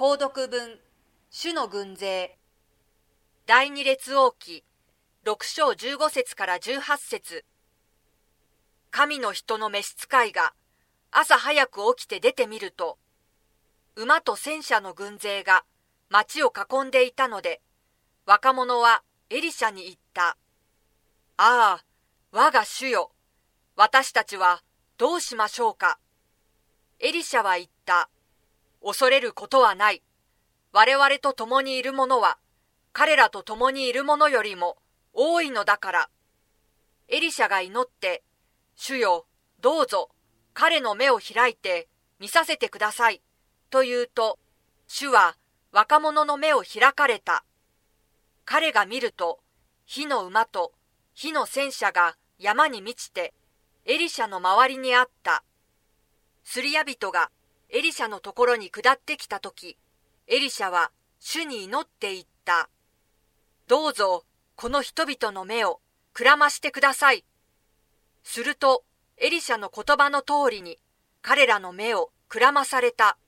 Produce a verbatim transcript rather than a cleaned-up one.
購読文、主の軍勢。第二列王記、六章十五節から十八節。神の人の召使いが朝早く起きて出てみると、馬と戦車の軍勢が町を囲んでいたので、若者はエリシャに言った。ああ、我が主よ、私たちはどうしましょうか。エリシャは言った。恐れることはない。我々と共にいる者は、彼らと共にいる者よりも多いのだから。エリシャが祈って、主よ、どうぞ、彼の目を開いて見させてください。と言うと、主は若者の目を開かれた。彼が見ると、火の馬と火の戦車が山に満ちて、エリシャの周りにあった。スリヤ人がエリシャのところに下ってきたとき、エリシャは主に祈って言った。どうぞ、この人々の目をくらましてください。すると、エリシャの言葉の通りに、彼らの目をくらまされた。